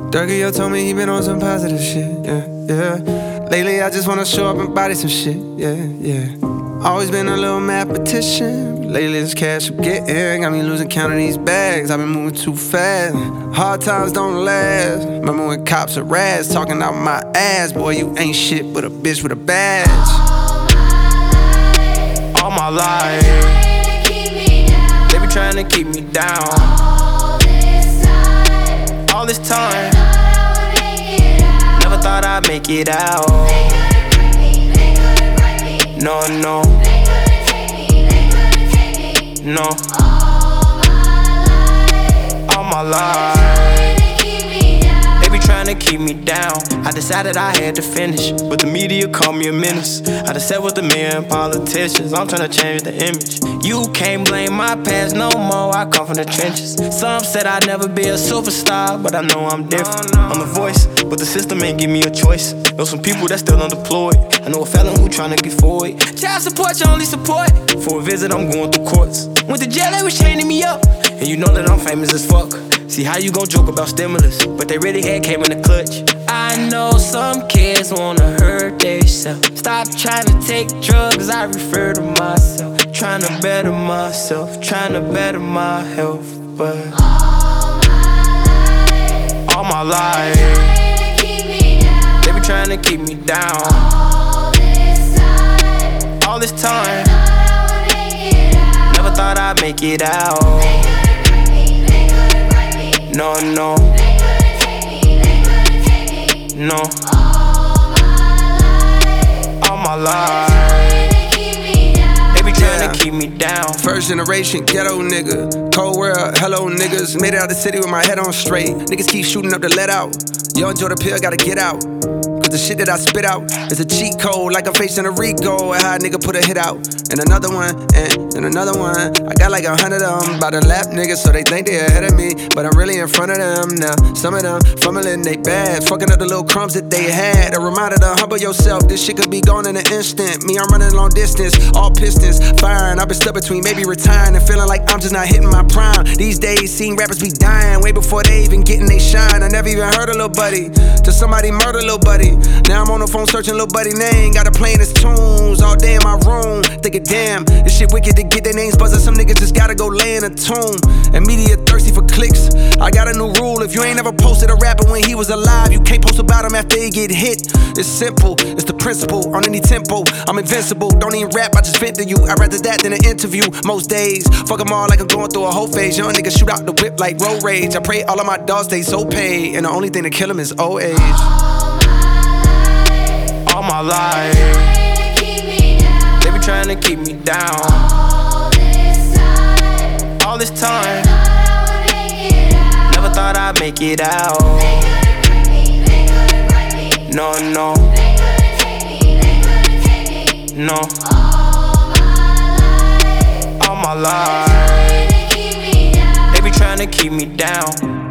Durkio told me he been on some positive shit, yeah. Lately I just wanna show up and body some shit, yeah. Always been a little mathematician, but lately this cash I'm getting got me losing count of these bags. I've been moving too fast, hard times don't last. Remember when cops are rats, talking out my ass. Boy, you ain't shit but a bitch with a badge. All my life, they be trying to keep me down. All this time, never thought I'd make it out. No, no, no. All my life, they be trying to keep me down. I decided I had to finish, but the media called me a menace. I done sat with the men politicians, I'm trying to change the image. You can't blame my past no more, I come from the trenches. Some said I'd never be a superstar, but I know I'm different. I'm a voice, but the system ain't give me a choice. Know some people that's still unemployed. I know a felon who tryna get forward. Child support, your only support. For a visit, I'm going through courts. Went to jail, they was chaining me up. And you know that I'm famous as fuck. See how you gon' joke about stimulus, but they really had came in the clutch. I know some kids wanna hurt theyself. Stop trying to take drugs, I refer to myself. Trying to better myself, trying to better my health. But all my life, they be trying to keep me down. All this time, never thought I'd make it out. No, no, no. All my life, they be trying to keep me down. First generation ghetto nigga, cold world, hello niggas. Made it out the city with my head on straight. Niggas keep shooting up the let out. Young Jordan Pill gotta get out. Cause the shit that I spit out is a cheat code, like I'm facing a Rico. And how a nigga put a hit out, and another one, and another one. I got like 100 of them by the lap niggas, so they think they ahead of me, but I'm really in front of them now. Some of them fumbling they bad, fucking up the little crumbs that they had. A reminder to humble yourself, this shit could be gone in an instant. Me, I'm running long distance, all pistons firing. I've been stuck between maybe retiring and feeling like I'm just not hitting my prime. These days, seeing rappers be dying way before they even getting they shine. I never even heard a Lil Buddy till somebody murder Lil Buddy. Now I'm on the phone searching Lil Buddy name, got her playing his tunes all day in my room. Thinking, damn, this shit wicked to get their names buzzing. Some niggas just gotta go lay in a tomb. And media thirsty for clicks. I got a new rule, if you ain't ever posted a rapper when he was alive, you can't post about him after he get hit. It's simple, it's the principle, on any tempo. I'm invincible, don't even rap, I just vent to you. I'd rather that than an interview most days. Fuck them all like I'm going through a whole phase. Young niggas shoot out the whip like road rage. I pray all of my dogs stay so paid, and the only thing to kill them is old age. All my life, they be trying to keep me down. All this time, never thought I'd make it out. No, no, no. All my life, they be trying to keep me down.